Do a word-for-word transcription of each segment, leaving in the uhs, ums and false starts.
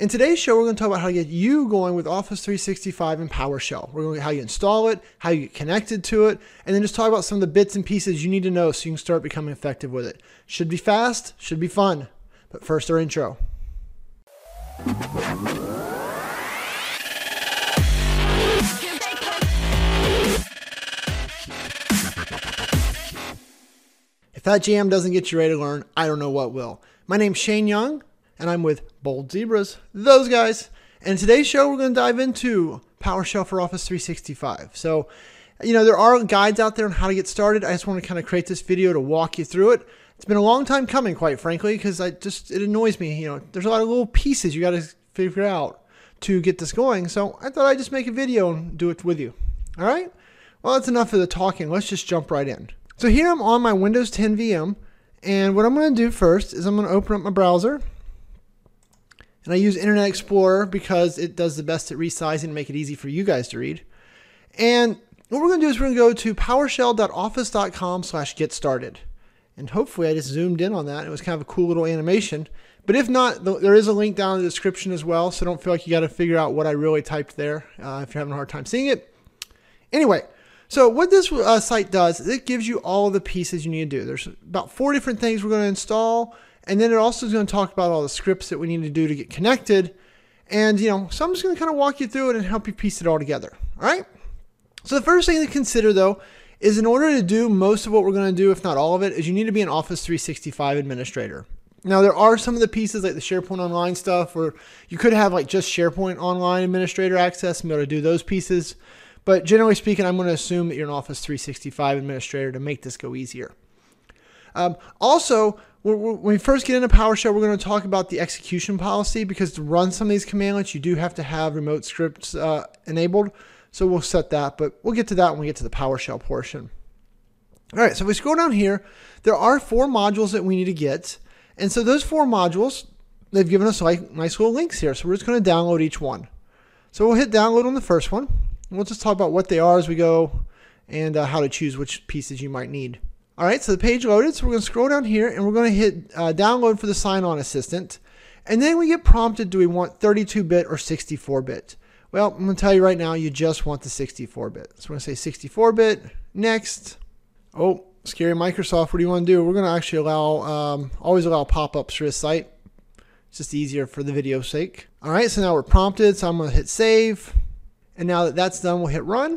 In today's show, we're going to talk about how to get you going with Office three sixty-five and PowerShell. We're going to look at how you install it, how you get connected to it, and then just talk about some of the bits and pieces you need to know so you can start becoming effective with it. Should be fast, should be fun. But first, our intro. If that jam doesn't get you ready to learn, I don't know what will. My name's Shane Young, and I'm with Bold Zebras, those guys. And in today's show, we're going to dive into PowerShell for Office three sixty-five. So, you know, there are guides out there on how to get started. I just want to kind of create this video to walk you through it. It's been a long time coming, quite frankly, because I just it annoys me. You know, there's a lot of little pieces you got to figure out to get this going. So I thought I'd just make a video and do it with you. All right? Well, that's enough of the talking. Let's just jump right in. So here I'm on my Windows ten V M. And what I'm going to do first is I'm going to open up my browser. And I use Internet Explorer because it does the best at resizing and make it easy for you guys to read. And what we're going to do is we're going to go to PowerShell.office.com slash get started. And hopefully I just zoomed in on that. It was kind of a cool little animation. But if not, there is a link down in the description as well. So don't feel like you got to figure out what I really typed there uh, if you're having a hard time seeing it. Anyway, so what this uh, site does is it gives you all of the pieces you need to do. There's about four different things we're going to install. And then it also is going to talk about all the scripts that we need to do to get connected. And, you know, so I'm just going to kind of walk you through it and help you piece it all together. All right. So the first thing to consider, though, is in order to do most of what we're going to do, if not all of it, is you need to be an Office three sixty-five administrator. Now, there are some of the pieces like the SharePoint Online stuff, or you could have like just SharePoint Online administrator access and be able to do those pieces. But generally speaking, I'm going to assume that you're an Office three sixty-five administrator to make this go easier. Um, also, when we first get into PowerShell, we're going to talk about the execution policy because to run some of these commandlets, you do have to have remote scripts uh, enabled. So we'll set that, but we'll get to that when we get to the PowerShell portion. All right, so if we scroll down here, there are four modules that we need to get. And so those four modules, they've given us like nice little links here. So we're just going to download each one. So we'll hit download on the first one. We'll just talk about what they are as we go and uh, how to choose which pieces you might need. All right, so the page loaded. So we're going to scroll down here and we're going to hit uh, download for the sign-on assistant. And then we get prompted, do we want thirty-two bit or sixty-four bit? Well, I'm going to tell you right now, you just want the sixty-four bit. So we're going to say sixty-four bit, next. Oh, scary Microsoft, what do you want to do? We're going to actually allow, um, always allow pop-ups for this site. It's just easier for the video's sake. All right, so now we're prompted, so I'm going to hit save. And now that that's done, we'll hit run.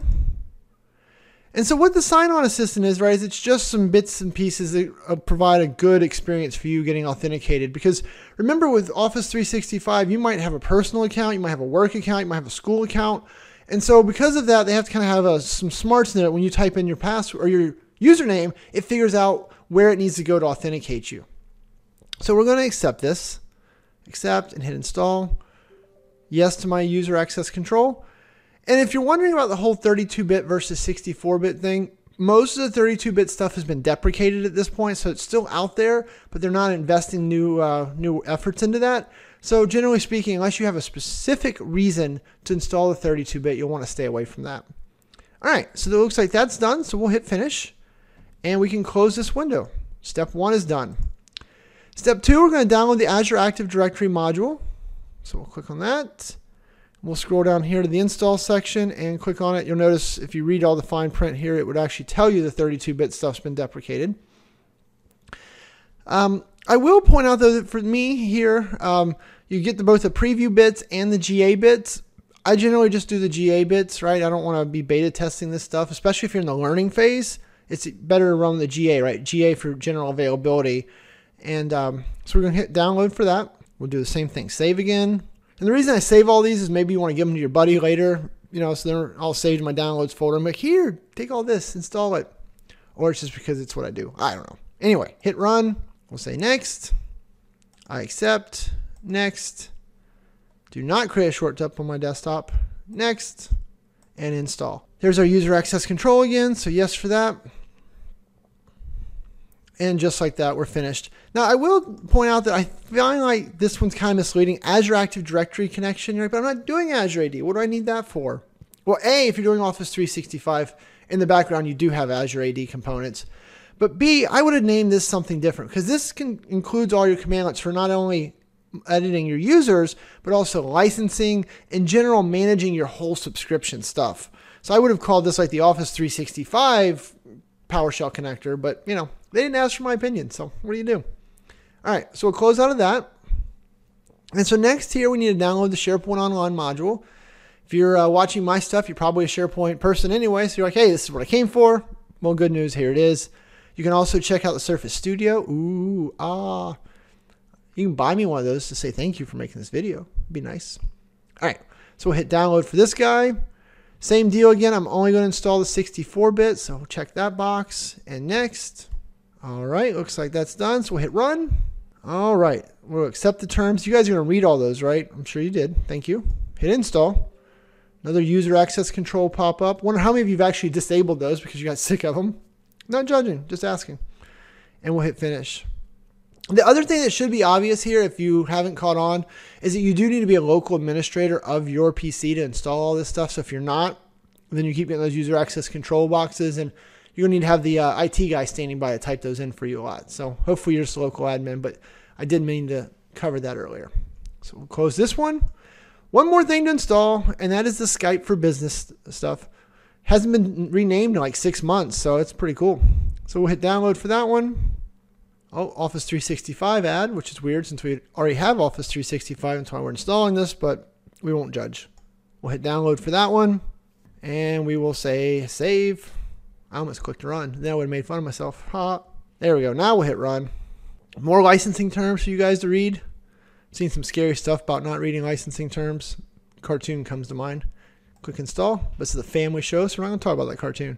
And so what the sign-on assistant is, right, is it's just some bits and pieces that uh, provide a good experience for you getting authenticated. Because remember with Office three sixty-five, you might have a personal account, you might have a work account, you might have a school account. And so because of that, they have to kind of have a, some smarts in it. When you type in your password or your username, it figures out where it needs to go to authenticate you. So we're going to accept this. Accept and hit install. Yes to my user access control. And if you're wondering about the whole thirty-two bit versus sixty-four bit thing, most of the thirty-two bit stuff has been deprecated at this point, so it's still out there, but they're not investing new uh, new efforts into that. So generally speaking, unless you have a specific reason to install the thirty-two bit, you'll want to stay away from that. All right, so it looks like that's done, so we'll hit finish, and we can close this window. Step one is done. Step two, we're going to download the Azure Active Directory module. So we'll click on that. We'll scroll down here to the install section and click on it. You'll notice if you read all the fine print here, it would actually tell you the thirty-two bit stuff's been deprecated. Um, I will point out though that for me here, um, you get the, both the preview bits and the G A bits. I generally just do the G A bits, right? I don't want to be beta testing this stuff, especially if you're in the learning phase. It's better to run the G A, right? G A for general availability. And um, so we're going to hit download for that. We'll do the same thing. Save again. And the reason I save all these is maybe you want to give them to your buddy later, you know, so they're all saved in my downloads folder. I'm like, here, take all this, install it. Or it's just because it's what I do. I don't know. Anyway, hit run. We'll say next. I accept. Next. Do not create a shortcut on my desktop. Next. And install. There's our user access control again. So yes for that. And just like that, we're finished. Now, I will point out that I find like this one's kind of misleading. Azure Active Directory connection. You're like, but I'm not doing Azure A D. What do I need that for? Well, A, if you're doing Office three sixty-five, in the background, you do have Azure A D components. But B, I would have named this something different because this can, includes all your commandlets for not only editing your users, but also licensing, in general, managing your whole subscription stuff. So I would have called this like the Office three sixty-five PowerShell connector, but you know, they didn't ask for my opinion. So what do you do? All right, so we'll close out of that. And so next here, we need to download the SharePoint Online module. If you're uh, watching my stuff, you're probably a SharePoint person anyway. So you're like, hey, this is what I came for. Well, good news, here it is. You can also check out the Surface Studio. Ooh, ah. You can buy me one of those to say thank you for making this video. It'd be nice. All right, so we'll hit download for this guy. Same deal again. I'm only going to install the sixty-four bit, so we'll check that box. And next. All right, looks like that's done. So we'll hit run. All right, we'll accept the terms. You guys are going to read all those, right? I'm sure you did. Thank you. Hit install. Another user access control pop up. Wonder how many of you have actually disabled those because you got sick of them. Not judging, just asking. And we'll hit finish. The other thing that should be obvious here, if you haven't caught on, is that you do need to be a local administrator of your P C to install all this stuff. So if you're not, then you keep getting those user access control boxes, and you're going to need to have the uh, I T guy standing by to type those in for you a lot. So hopefully you're just a local admin, but I did mean to cover that earlier. So we'll close this one. One more thing to install, and that is the Skype for Business stuff. Hasn't been renamed in like six months, so it's pretty cool. So we'll hit download for that one. Oh, Office three sixty-five ad, which is weird since we already have Office three sixty-five. That's why we're installing this, but we won't judge. We'll hit download for that one, and we will say save. I almost clicked run. Then I would have made fun of myself. Ha. There we go. Now we'll hit run. More licensing terms for you guys to read. Seen some scary stuff about not reading licensing terms. Cartoon comes to mind. Click install. This is a family show, so we're not going to talk about that cartoon.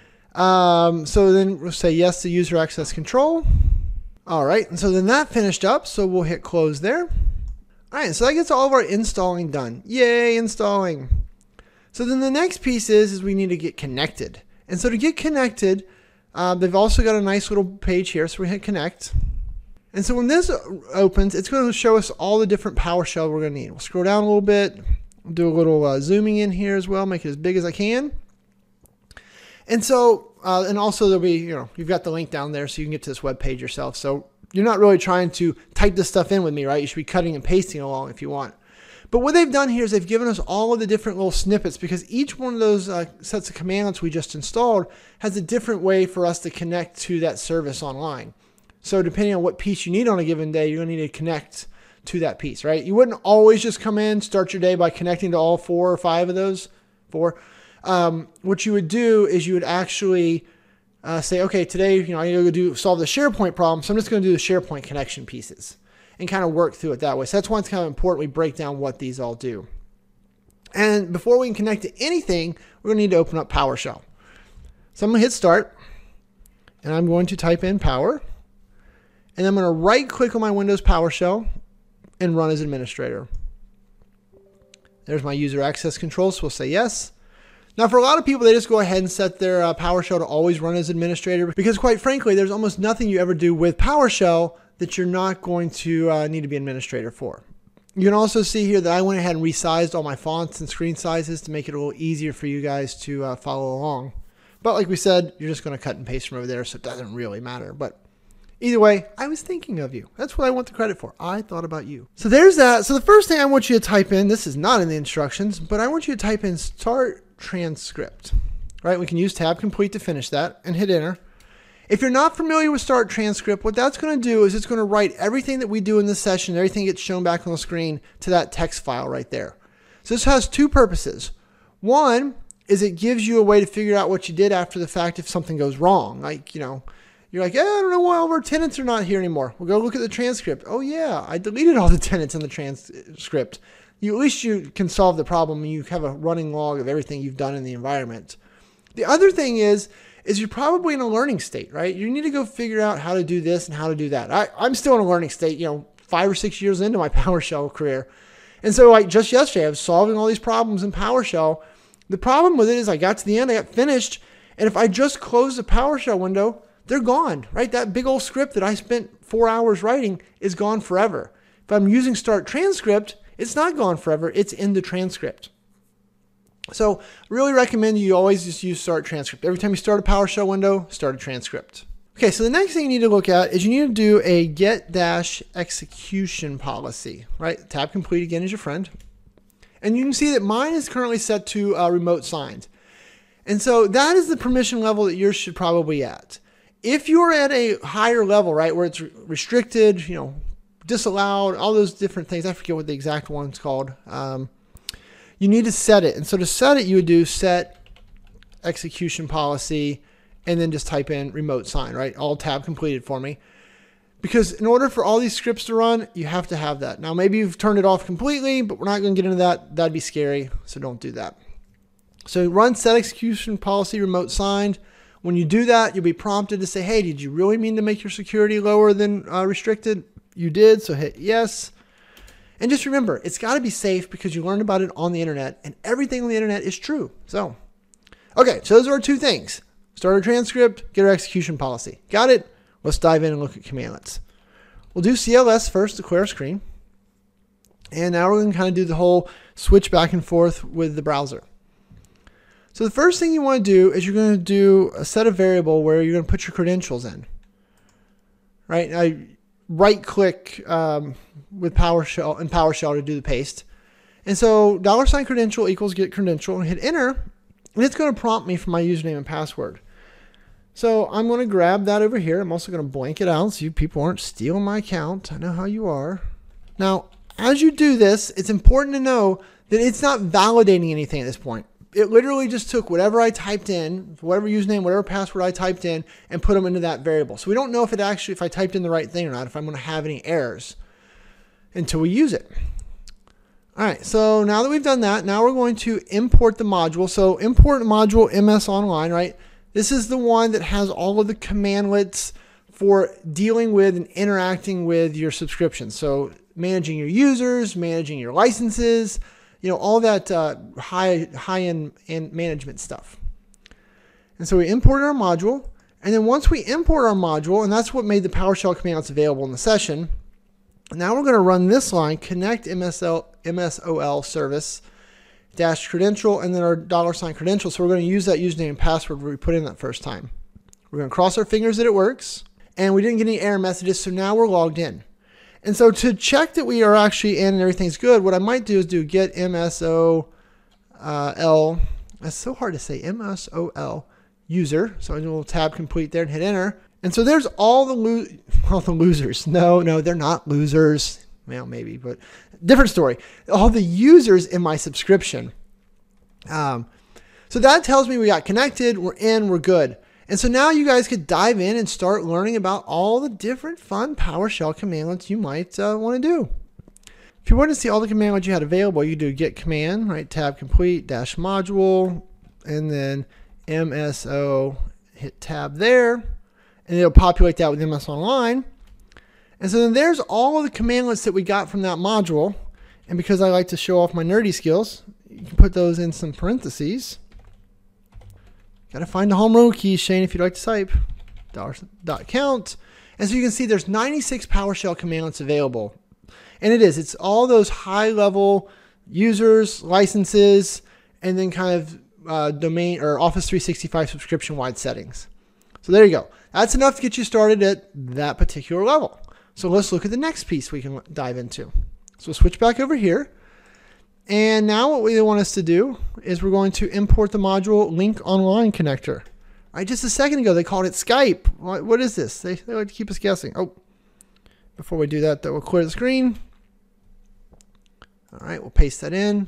Um, so then we'll say yes to user access control. All right, and so then that finished up, so we'll hit close there. All right, so that gets all of our installing done. Yay, installing. So then the next piece is, is we need to get connected. And so to get connected, uh, they've also got a nice little page here, so we hit connect. And so when this opens, it's going to show us all the different PowerShell we're going to need. We'll scroll down a little bit, do a little uh, zooming in here as well, make it as big as I can. And so, uh, and also there'll be, you know, you've got the link down there so you can get to this web page yourself. So you're not really trying to type this stuff in with me, right? You should be cutting and pasting along if you want. But what they've done here is they've given us all of the different little snippets, because each one of those uh, sets of commandlets we just installed has a different way for us to connect to that service online. So depending on what piece you need on a given day, you're going to need to connect to that piece, right? You wouldn't always just come in, start your day by connecting to all four or five of those, four. Um, what you would do is you would actually uh, say, okay, today, you know, I need to do solve the SharePoint problem, so I'm just going to do the SharePoint connection pieces and kind of work through it that way. So that's why it's kind of important we break down what these all do. And before we can connect to anything, we're going to need to open up PowerShell. So I'm going to hit start, and I'm going to type in power. And I'm going to right click on my Windows PowerShell and run as administrator. There's my user access control, so we'll say yes. Now for a lot of people, they just go ahead and set their uh, PowerShell to always run as administrator, because quite frankly, there's almost nothing you ever do with PowerShell that you're not going to uh, need to be administrator for. You can also see here that I went ahead and resized all my fonts and screen sizes to make it a little easier for you guys to uh, follow along. But like we said, you're just going to cut and paste from over there, so it doesn't really matter. But either way, I was thinking of you. That's what I want the credit for. I thought about you. So there's that. So the first thing I want you to type in, this is not in the instructions, but I want you to type in start transcript. Right? We can use tab complete to finish that and hit enter. If you're not familiar with start transcript, what that's going to do is it's going to write everything that we do in this session, everything gets shown back on the screen to that text file right there. So this has two purposes. One is it gives you a way to figure out what you did after the fact if something goes wrong. Like, you know, you're like, eh, I don't know why all of our tenants are not here anymore. We'll go look at the transcript. Oh yeah, I deleted all the tenants in the transcript. You, at least you can solve the problem and you have a running log of everything you've done in the environment. The other thing is, is you're probably in a learning state, right? You need to go figure out how to do this and how to do that. I, I'm still in a learning state, you know, five or six years into my PowerShell career. And so like just yesterday, I was solving all these problems in PowerShell. The problem with it is I got to the end, I got finished. And if I just close the PowerShell window, they're gone, right? That big old script that I spent four hours writing is gone forever. If I'm using start transcript, it's not gone forever. It's in the transcript. So really recommend you always just use start transcript. Every time you start a PowerShell window, start a transcript. Okay, so the next thing you need to look at is you need to do a get dash execution policy, right? Tab complete again is your friend. And you can see that mine is currently set to uh, remote signed. And so that is the permission level that yours should probably be at. If you're at a higher level, right, where it's restricted, you know, disallowed, all those different things, I forget what the exact one's called, um, you need to set it. And so to set it, you would do set execution policy and then just type in remote sign, right? All tab completed for me. Because in order for all these scripts to run, you have to have that. Now, maybe you've turned it off completely, but we're not going to get into that. That'd be scary, so don't do that. So run set execution policy remote signed. When you do that, you'll be prompted to say, hey, did you really mean to make your security lower than uh, restricted? You did, so hit yes. And just remember, it's got to be safe because you learned about it on the internet, and everything on the internet is true. So, okay, so those are our two things. Start our transcript, get our execution policy. Got it? Let's dive in and look at commandlets. We'll do C L S first to clear our screen. And now we're going to kind of do the whole switch back and forth with the browser. So the first thing you want to do is you're going to do a set of variable where you're going to put your credentials in. Right? I right click um, with PowerShell and PowerShell to do the paste. And so dollar sign credential equals get credential and hit enter. And it's going to prompt me for my username and password. So I'm going to grab that over here. I'm also going to blank it out so you people aren't stealing my account. I know how you are. Now, as you do this, it's important to know that it's not validating anything at this point. It literally just took whatever I typed in, whatever username, whatever password I typed in, and put them into that variable. So we don't know if it actually, if I typed in the right thing or not, if I'm going to have any errors until we use it. All right, so now that we've done that, now we're going to import the module. So import module M S Online, right? This is the one that has all of the commandlets for dealing with and interacting with your subscriptions. So managing your users, managing your licenses, you know, all that uh, high, high-end and management stuff. And so we import our module. And then once we import our module, and that's what made the PowerShell commandlets available in the session, now we're going to run this line, connect M S L, M S O L service dash credential, and then our dollar sign credential. So we're going to use that username and password we put in that first time. We're going to cross our fingers that it works, and we didn't get any error messages, so now we're logged in. And so to check that we are actually in and everything's good, what I might do is do get M S O L. That's so hard to say, M S O L user. So I do a little tab complete there and hit enter. And so there's all the lo all the losers. No, no, they're not losers. Well, maybe, but different story. All the users in my subscription. Um, so that tells me we got connected, we're in, we're good. And so now you guys could dive in and start learning about all the different fun PowerShell commandlets you might uh, want to do. If you want to see all the commandlets you had available, you do get command, right? Tab complete, dash module, and then M S O, hit tab there, and it'll populate that with M S Online. And so then there's all of the commandlets that we got from that module. And because I like to show off my nerdy skills, you can put those in some parentheses. Got to find the home row key, Shane, if you'd like to type. Dollar dot count. And so you can see there's ninety-six PowerShell commandlets available. And it is. It's all those high-level users, licenses, and then kind of uh, domain or Office three sixty-five subscription-wide settings. So there you go. That's enough to get you started at that particular level. So let's look at the next piece we can dive into. So we'll switch back over here. And now what we want us to do is we're going to import the module Link Online connector. Right, just a second ago, they called it Skype. What, what is this? They, they like to keep us guessing. Oh, before we do that, though, we'll clear the screen. All right, we'll paste that in.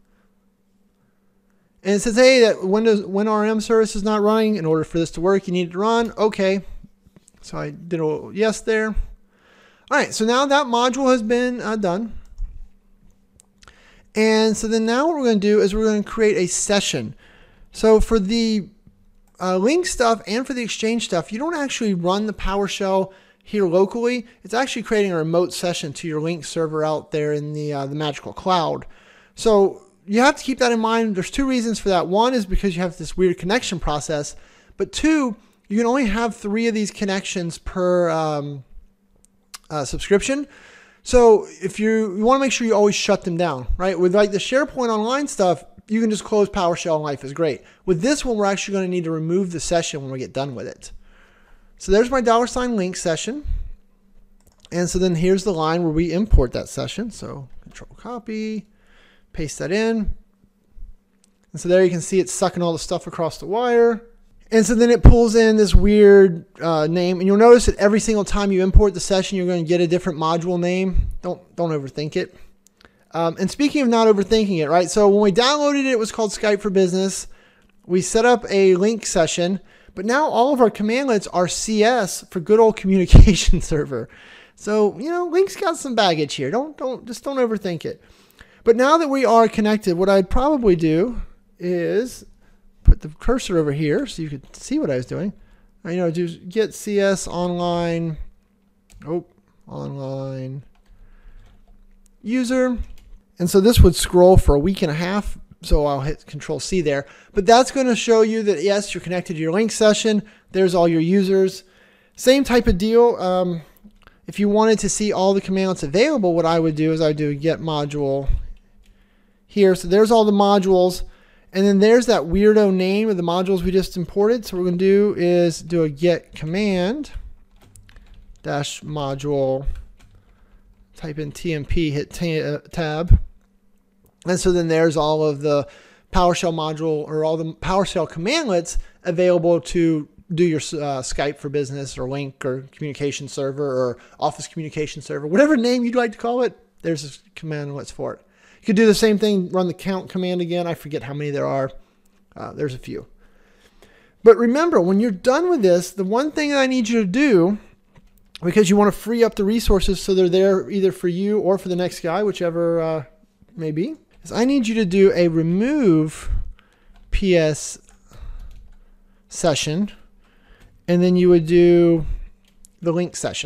And it says, hey, that Windows WinRM service is not running. In order for this to work, you need it to run. Okay. So I did a yes there. All right, so now that module has been uh, done. And so then now what we're going to do is we're going to create a session. So for the uh, link stuff and for the Exchange stuff, you don't actually run the PowerShell here locally. It's actually creating a remote session to your link server out there in the, uh, the Magical Cloud. So you have to keep that in mind. There's two reasons for that. One is because you have this weird connection process. But two, you can only have three of these connections per um, uh, subscription. So if you, you want to make sure you always shut them down, right? With like the SharePoint Online stuff, you can just close PowerShell and life is great. With this one, we're actually going to need to remove the session when we get done with it. So there's my dollar sign link session. And so then here's the line where we import that session. So control copy, paste that in. And so there you can see it's sucking all the stuff across the wire. And so then it pulls in this weird uh, name. And you'll notice that every single time you import the session, you're going to get a different module name. Don't, don't overthink it. Um, and speaking of not overthinking it, right? So when we downloaded it, it was called Skype for Business. We set up a link session, but now all of our commandlets are C S for good old communication server. So, you know, Link's got some baggage here. Don't, don't, just don't overthink it. But now that we are connected, what I'd probably do is put the cursor over here so you could see what I was doing. You know, do get C S online, oh, online user. And so this would scroll for a week and a half. So I'll hit control C there, but that's going to show you that yes, you're connected to your link session. There's all your users. Same type of deal. Um, if you wanted to see all the commandlets available, what I would do is I would do get module here. So there's all the modules. And then there's that weirdo name of the modules we just imported. So what we're going to do is do a get command dash module, type in T M P, hit tab. And so then there's all of the PowerShell module or all the PowerShell commandlets available to do your uh, Skype for Business or Link or communication server or Office communication server, whatever name you'd like to call it. There's a commandlets for it. You could do the same thing, run the count command again. I forget how many there are. Uh, there's a few. But remember, when you're done with this, the one thing that I need you to do, because you want to free up the resources so they're there either for you or for the next guy, whichever uh, may be, is I need you to do a remove P S session, and then you would do the link session.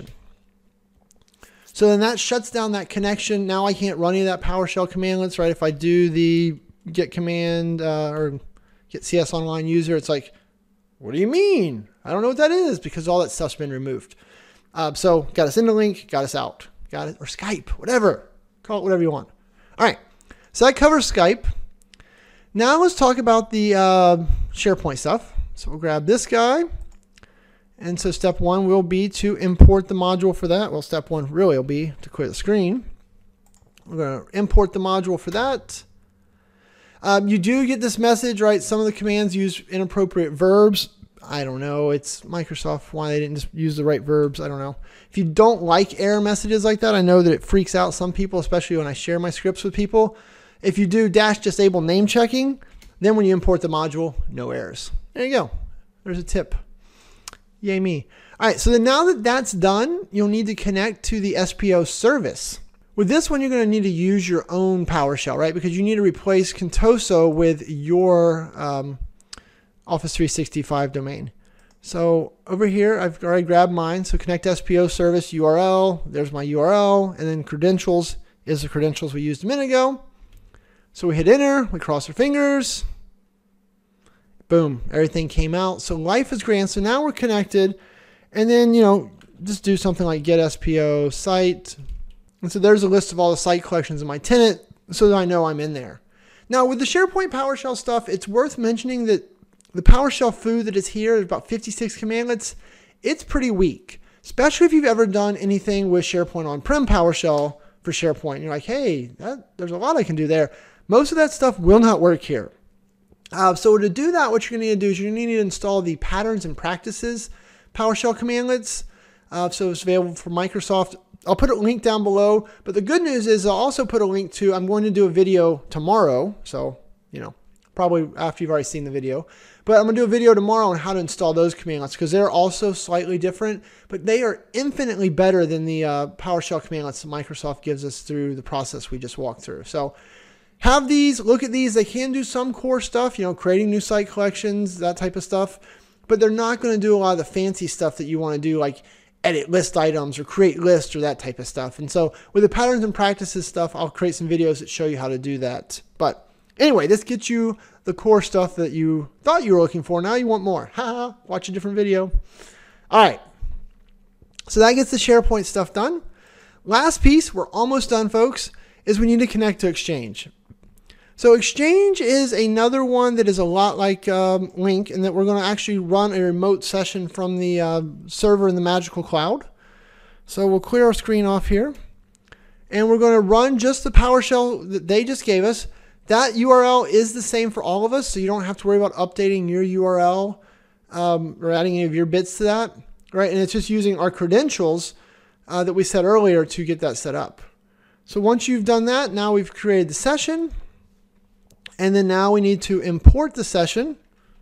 So then that shuts down that connection. Now I can't run any of that PowerShell commandlets, right? If I do the get command uh, or get C S online user, it's like, what do you mean? I don't know what that is because all that stuff's been removed. Uh, so got us in the link, got us out, got it, or Skype, whatever. Call it whatever you want. All right. So that covers Skype. Now let's talk about the uh, SharePoint stuff. So we'll grab this guy. And so step one will be to import the module for that. Well, step one really will be to clear the screen. We're going to import the module for that. Um, you do get this message, right? Some of the commands use inappropriate verbs. I don't know. It's Microsoft, why they didn't just use the right verbs. I don't know. If you don't like error messages like that, I know that it freaks out some people, especially when I share my scripts with people. If you do dash disable name checking, then when you import the module, no errors. There you go. There's a tip. Yay me. All right, so then now that that's done, you'll need to connect to the S P O service. With this one, you're going to need to use your own PowerShell, right? Because you need to replace Contoso with your um, Office three sixty-five domain. So over here, I've already grabbed mine. So connect S P O service U R L. There's my U R L. And then credentials is the credentials we used a minute ago. So we hit enter. We cross our fingers. Boom, everything came out. So life is grand. So now we're connected. And then, you know, just do something like get S P O site. And so there's a list of all the site collections in my tenant so that I know I'm in there. Now with the SharePoint PowerShell stuff, it's worth mentioning that the PowerShell foo that is here is about fifty-six commandlets. It's pretty weak, especially if you've ever done anything with SharePoint on-prem PowerShell for SharePoint. You're like, hey, that, there's a lot I can do there. Most of that stuff will not work here. Uh, so to do that, what you're going to need to do is you're going to need to install the patterns and practices PowerShell commandlets. Uh, so it's available for Microsoft. I'll put a link down below. But the good news is I'll also put a link to, I'm going to do a video tomorrow. So, you know, probably after you've already seen the video. But I'm going to do a video tomorrow on how to install those commandlets because they're also slightly different. But they are infinitely better than the uh, PowerShell commandlets that Microsoft gives us through the process we just walked through. So have these, look at these. They can do some core stuff, you know, creating new site collections, that type of stuff. But they're not going to do a lot of the fancy stuff that you want to do, like edit list items or create lists or that type of stuff. And so with the patterns and practices stuff, I'll create some videos that show you how to do that. But anyway, this gets you the core stuff that you thought you were looking for. Now you want more. Ha! Watch a different video. All right. So that gets the SharePoint stuff done. Last piece, we're almost done, folks, is we need to connect to Exchange. So Exchange is another one that is a lot like um, Lync, in that we're going to actually run a remote session from the uh, server in the Magical Cloud. So we'll clear our screen off here. And we're going to run just the PowerShell that they just gave us. That U R L is the same for all of us, so you don't have to worry about updating your U R L um, or adding any of your bits to that. Right? And it's just using our credentials uh, that we set earlier to get that set up. So once you've done that, now we've created the session. And then now we need to import the session.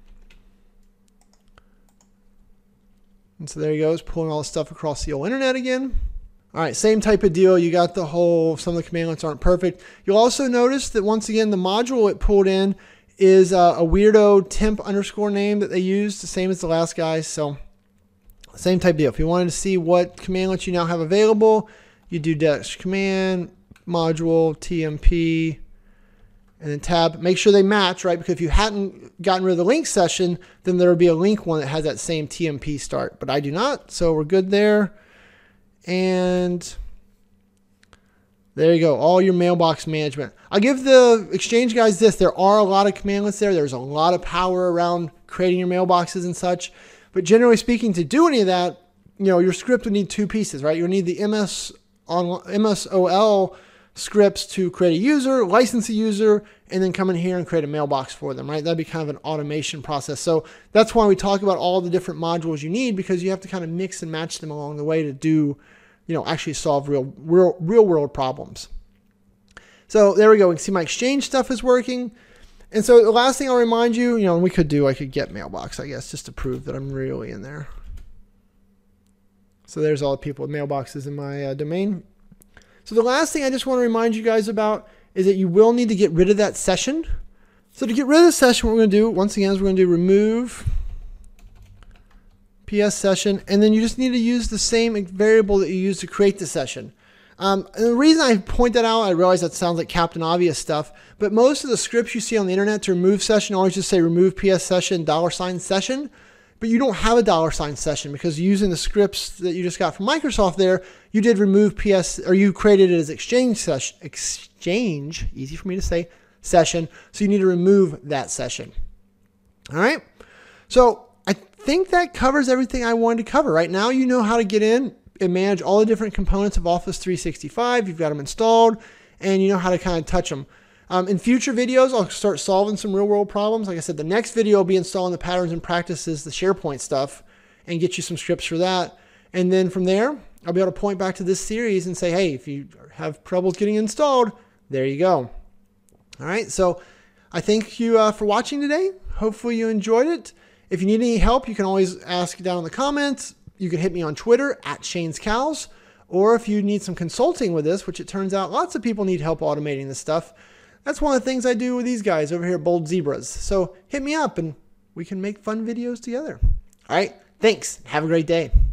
And so there you go. It's pulling all the stuff across the old internet again. All right, same type of deal. You got the whole, some of the commandlets aren't perfect. You'll also notice that once again, the module it pulled in is uh, a weirdo temp underscore name that they used, the same as the last guy. So same type of deal. If you wanted to see what commandlets you now have available, you do dash command, module, T M P, and then tab. Make sure they match, right? Because if you hadn't gotten rid of the Lync session, then there would be a Lync one that has that same T M P start. But I do not, so we're good there. And there you go, all your mailbox management. I'll give the Exchange guys this. There are a lot of commandlets there. There's a lot of power around creating your mailboxes and such. But generally speaking, to do any of that, you know, your script would need two pieces, right? You'll need the M S on M S O L scripts to create a user, license a user, and then come in here and create a mailbox for them, right? That'd be kind of an automation process. So that's why we talk about all the different modules you need, because you have to kind of mix and match them along the way to do, you know, actually solve real, real, real world problems. So there we go. We can see my Exchange stuff is working. And so the last thing I'll remind you, you know, and we could do, I could get mailbox, I guess, just to prove that I'm really in there. So there's all the people with mailboxes in my uh, domain. So the last thing I just want to remind you guys about is that you will need to get rid of that session. So to get rid of the session, what we're going to do, once again, is we're going to do remove P S session, and then you just need to use the same variable that you used to create the session. Um, and the reason I point that out, I realize that sounds like Captain Obvious stuff, but most of the scripts you see on the internet to remove session always just say remove P S session, dollar sign session. But you don't have a dollar sign session because using the scripts that you just got from Microsoft there, you did remove P S, or you created it as Exchange session, Exchange, easy for me to say, session. So you need to remove that session. All right. So I think that covers everything I wanted to cover. Right now, you know how to get in and manage all the different components of Office three sixty-five. You've got them installed, and you know how to kind of touch them. Um, in future videos, I'll start solving some real world problems. Like I said, the next video will be installing the patterns and practices, the SharePoint stuff, and get you some scripts for that. And then from there, I'll be able to point back to this series and say, hey, if you have troubles getting installed, there you go. All right. So I thank you uh, for watching today. Hopefully you enjoyed it. If you need any help, you can always ask down in the comments. You can hit me on Twitter at Shane's Cows. Or if you need some consulting with this, which it turns out lots of people need help automating this stuff, that's one of the things I do with these guys over here at Bold Zebras. So hit me up and we can make fun videos together. All right. Thanks. Have a great day.